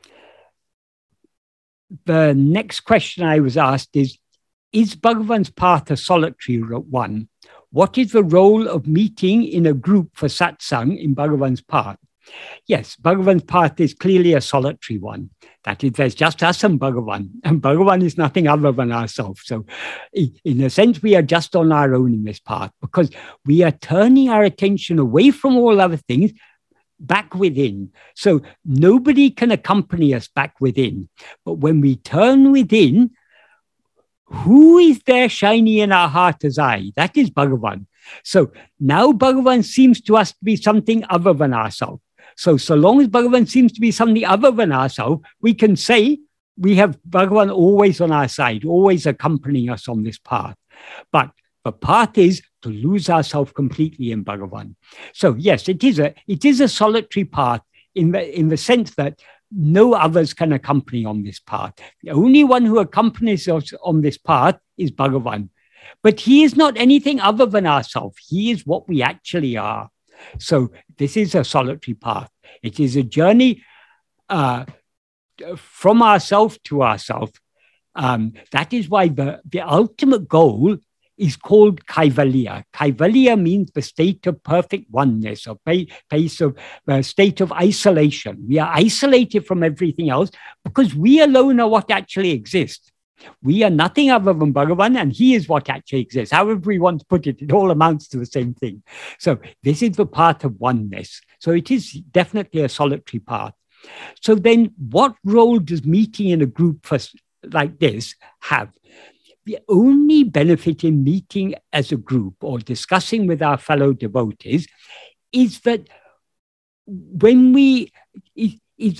the next question I was asked is, is Bhagavan's path a solitary one? What is the role of meeting in a group for satsang in Bhagavan's path? Yes, Bhagavan's path is clearly a solitary one. That is, there's just us and Bhagavan, and Bhagavan is nothing other than ourselves. So in a sense, we are just on our own in this path because we are turning our attention away from all other things back within. So nobody can accompany us back within. But when we turn within, who is there shining in our heart as I? That is Bhagavan. So now Bhagavan seems to us to be something other than ourselves. So, so long as Bhagavan seems to be something other than ourselves, we can say we have Bhagavan always on our side, always accompanying us on this path. But the path is to lose ourselves completely in Bhagavan. So yes, it is a, it is a solitary path in the, in the sense that no others can accompany on this path. The only one who accompanies us on this path is Bhagavan. But he is not anything other than ourselves. He is what we actually are. So this is a solitary path. It is a journey uh, from ourselves to ourselves. Um, that is why the, the ultimate goal is called Kaivalya. Kaivalya means the state of perfect oneness, or place of uh, state of isolation. We are isolated from everything else because we alone are what actually exists. We are nothing other than Bhagavan, and he is what actually exists. However we want to put it, it all amounts to the same thing. So this is the path of oneness. So it is definitely a solitary path. So then what role does meeting in a group for, like this have? The only benefit in meeting as a group or discussing with our fellow devotees is that when we, is, is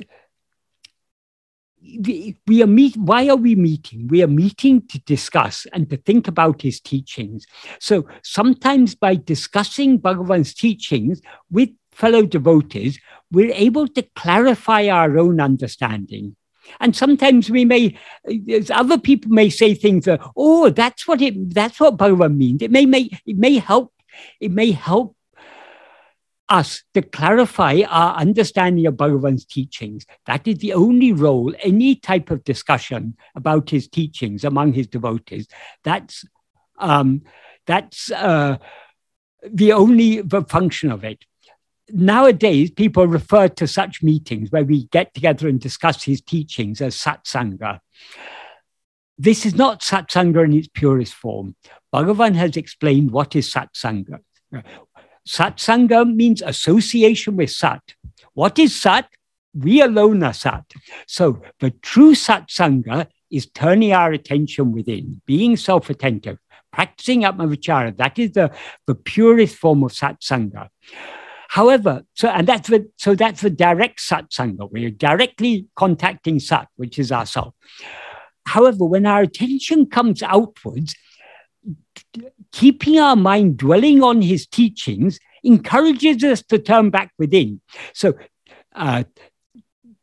we are meet. Why are we meeting? We are meeting to discuss and to think about his teachings. So sometimes by discussing Bhagavan's teachings with fellow devotees, we're able to clarify our own understanding. And sometimes we may, other people may say things that, oh, that's what it, that's what Bhagavan means. It may, may, it may help, it may help us to clarify our understanding of Bhagavan's teachings. That is the only role, any type of discussion about his teachings among his devotees. That's, um, that's uh, the only the function of it. Nowadays, people refer to such meetings where we get together and discuss his teachings as satsanga. This is not satsanga in its purest form. Bhagavan has explained what is satsanga. Satsanga means association with Sat. What is Sat? We alone are Sat. So the true satsanga is turning our attention within, being self-attentive, practicing Atmavichara. That is the, the purest form of satsanga. However, so and that's the so that's the direct satsanga. We're directly contacting Sat, which is ourself. However, when our attention comes outwards, keeping our mind dwelling on his teachings encourages us to turn back within. So uh,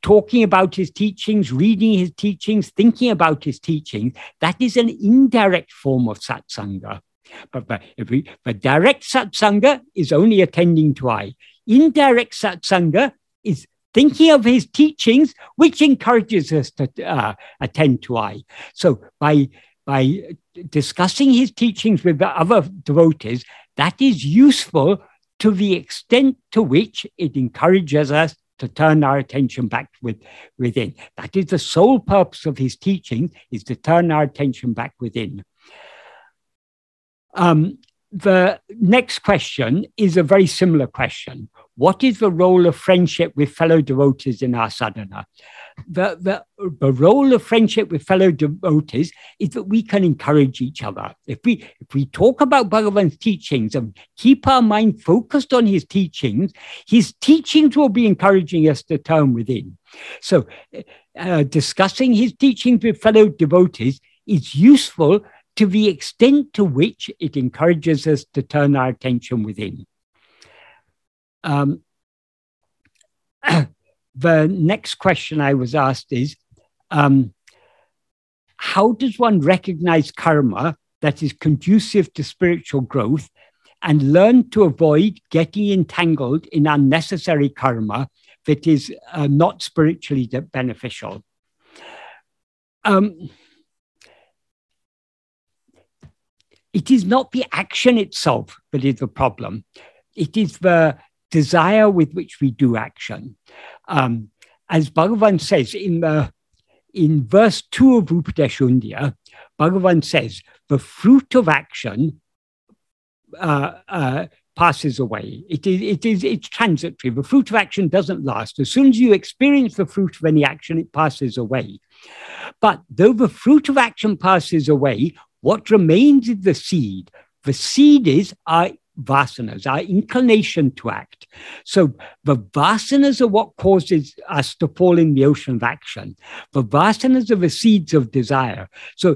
talking about his teachings, reading his teachings, thinking about his teachings, that is an indirect form of satsanga. But, but, if we, but direct satsanga is only attending to I. Indirect satsanga is thinking of his teachings, which encourages us to uh, attend to I. So by, by discussing his teachings with the other devotees, that is useful to the extent to which it encourages us to turn our attention back with, within. That is the sole purpose of his teaching, is to turn our attention back within. Um, the next question is a very similar question. What is the role of friendship with fellow devotees in our sadhana? The, the, the role of friendship with fellow devotees is that we can encourage each other. If we, if we talk about Bhagavan's teachings and keep our mind focused on his teachings, his teachings will be encouraging us to turn within. So uh, discussing his teachings with fellow devotees is useful to the extent to which it encourages us to turn our attention within. Um, the next question I was asked is, um, how does one recognize karma that is conducive to spiritual growth and learn to avoid getting entangled in unnecessary karma that is uh, not spiritually beneficial? Um, it is not the action itself that is the problem. It is the desire with which we do action. Um, as Bhagavan says in the in verse two of Upadeshundya, Bhagavan says, the fruit of action uh, uh, passes away. It is, it is, it's transitory. The fruit of action doesn't last. As soon as you experience the fruit of any action, it passes away. But though the fruit of action passes away, what remains is the seed. The seed is our vasanas, our inclination to act. So the vasanas are what causes us to fall in the ocean of action. The vasanas are the seeds of desire. So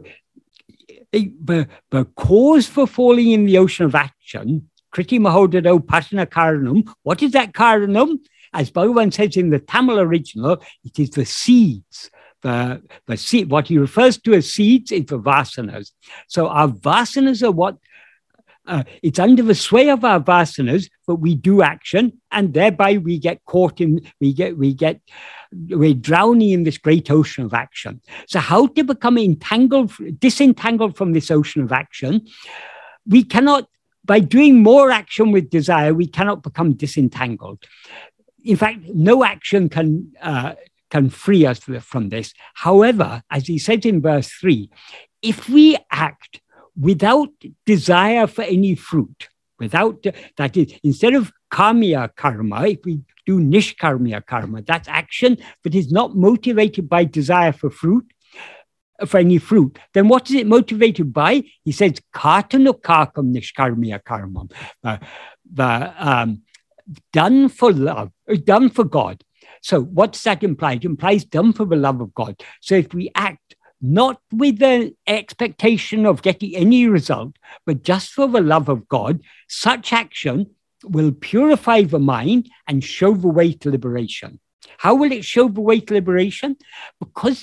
the, the cause for falling in the ocean of action, Kriti Mahodado Patana Karanam, what is that Karanam? As Bhagavan says in the Tamil original, it is the seeds. The, the seed, what he refers to as seeds is the vasanas. So our vasanas are what Uh, it's under the sway of our vasanas that we do action, and thereby we get caught in, we get, we get, we're drowning in this great ocean of action. So how to become entangled, disentangled from this ocean of action? We cannot, by doing more action with desire, we cannot become disentangled. In fact, no action can, uh, can free us from this. However, as he says in verse three, if we act without desire for any fruit, without, that is, instead of karmiya karma, if we do nishkarmiya karma, that's action that is not motivated by desire for fruit, for any fruit, then what is it motivated by? He says, kartanukakam nishkarmiya karma, uh, the, um, done for love, done for God. So what does that imply? It implies done for the love of God. So if we act not with the expectation of getting any result, but just for the love of God, such action will purify the mind and show the way to liberation. How will it show the way to liberation? Because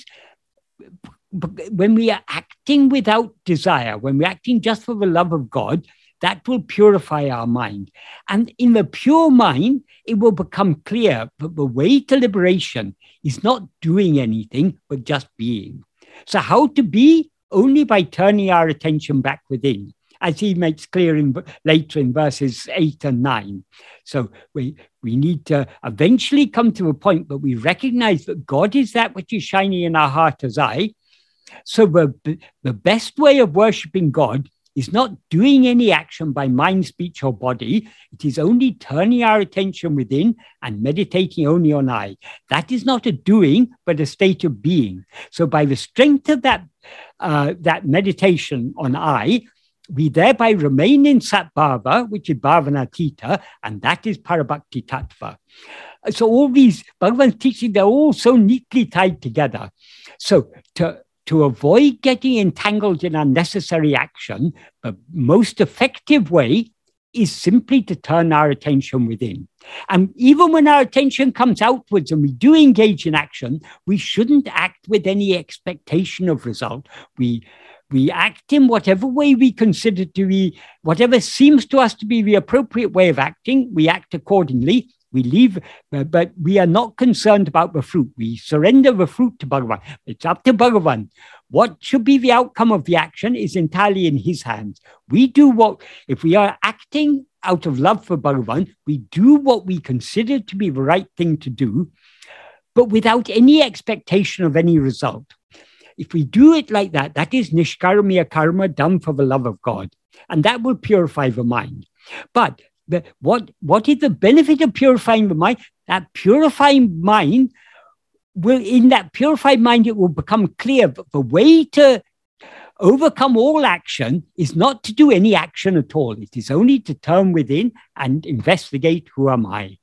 when we are acting without desire, when we're acting just for the love of God, that will purify our mind. And in the pure mind, it will become clear that the way to liberation is not doing anything, but just being. So how to be? Only by turning our attention back within, as he makes clear in, later in verses eight and nine. So we, we need to eventually come to a point where we recognize that God is that which is shining in our heart as I. So the, the best way of worshiping God is not doing any action by mind, speech, or body. It is only turning our attention within and meditating only on I. That is not a doing, but a state of being. So by the strength of that, uh, that meditation on I, we thereby remain in Satbhava, which is Bhavanatita, and that is Parabhakti Tattva. So all these, Bhagavan's teaching, they're all so neatly tied together. So to To avoid getting entangled in unnecessary action, the most effective way is simply to turn our attention within. And even when our attention comes outwards and we do engage in action, we shouldn't act with any expectation of result. We We act in whatever way we consider to be, whatever seems to us to be the appropriate way of acting, we act accordingly. We leave, but we are not concerned about the fruit. We surrender the fruit to Bhagavan. It's up to Bhagavan. What should be the outcome of the action is entirely in his hands. We do what, if we are acting out of love for Bhagavan, we do what we consider to be the right thing to do, but without any expectation of any result. If we do it like that, that is nishkarmiya karma, done for the love of God. And that will purify the mind. But the, what, what is the benefit of purifying the mind? That purifying mind will, in that purified mind, it will become clear that the way to overcome all action is not to do any action at all. It is only to turn within and investigate, who am I?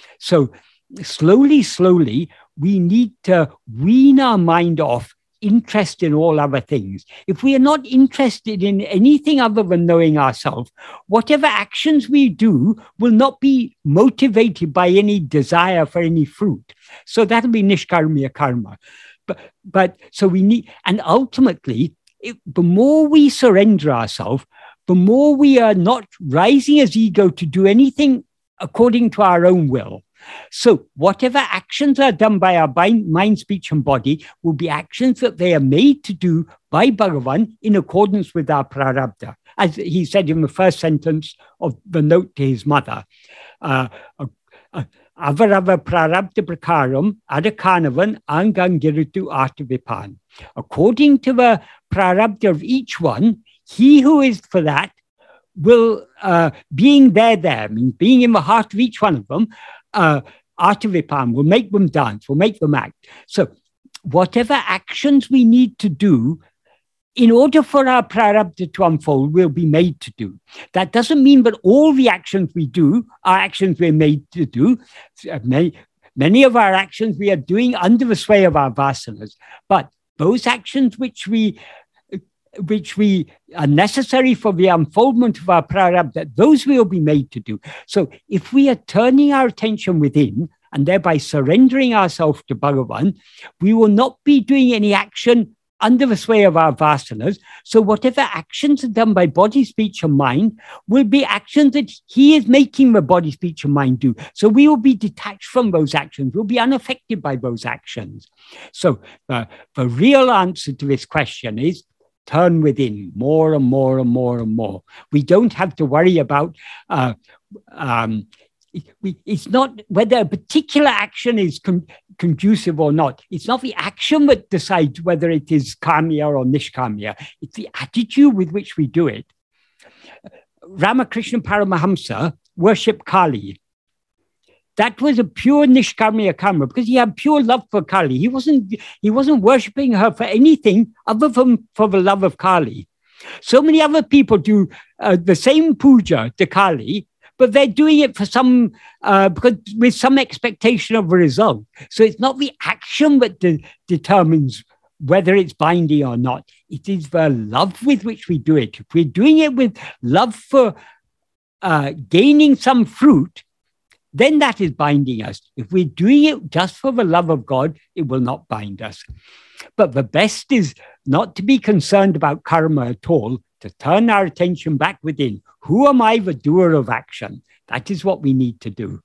So slowly, slowly, we need to wean our mind off interest in all other things. If we are not interested in anything other than knowing ourselves, whatever actions we do will not be motivated by any desire for any fruit. So that'll be nishkarmiya karma. But, but so we need, and ultimately, it, the more we surrender ourselves, the more we are not rising as ego to do anything according to our own will. So whatever actions are done by our mind, speech, and body will be actions that they are made to do by Bhagavan in accordance with our prarabdha. As he said in the first sentence of the note to his mother, uh, uh, avarava prarabdha prakaram adakanavan angangiritu artavipan. According to the prarabdha of each one, he who is for that will, uh, being there, there, I mean, being in the heart of each one of them, Uh, Artavipan will make them dance, will make them act. So whatever actions we need to do in order for our prarabdha to unfold will be made to do. That doesn't mean that all the actions we do are actions we're made to do. Many, many of our actions we are doing under the sway of our vasanas. But those actions which we which we are necessary for the unfoldment of our prarabdha, those will be made to do. So if we are turning our attention within and thereby surrendering ourselves to Bhagavan, we will not be doing any action under the sway of our vasanas. So whatever actions are done by body, speech, and mind will be actions that he is making the body, speech, and mind do. So we will be detached from those actions. We'll be unaffected by those actions. So uh, the real answer to this question is turn within more and more and more and more. We don't have to worry about, uh, um, it, we, it's not whether a particular action is con conducive or not. It's not the action that decides whether it is karmiya or nishkarmiya. It's the attitude with which we do it. Ramakrishna Paramahamsa worshipped Kali. That was a pure nishkarmiya karma because he had pure love for Kali. He wasn't, he wasn't worshipping her for anything other than for the love of Kali. So many other people do uh, the same puja to Kali, but they're doing it for some, uh, because with some expectation of a result. So it's not the action that de determines whether it's binding or not. It is the love with which we do it. If we're doing it with love for uh, gaining some fruit, then that is binding us. If we're doing it just for the love of God, it will not bind us. But the best is not to be concerned about karma at all, to turn our attention back within. Who am I, the doer of action? That is what we need to do.